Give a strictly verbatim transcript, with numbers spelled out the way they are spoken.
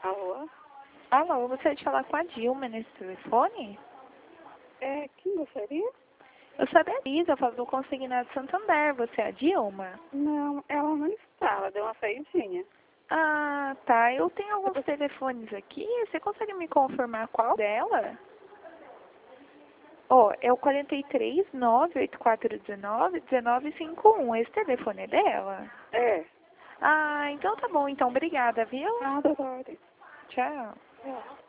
Alô? Alô, eu gostaria de falar com a Dilma nesse telefone? É, quem gostaria? Eu sou a Beatriz, eu falo do Consignado Santander. Você é a Dilma? Não, ela não está, ela deu uma saidinha. Ah, tá. Eu tenho alguns telefones aqui. Você consegue me confirmar qual dela? Ó, é o quarenta e três, nove oito quatro um nove, um nove cinco um. Esse telefone é dela? É. Ah, então tá bom. Então, obrigada, viu? Nada, ordem. Tchau. É.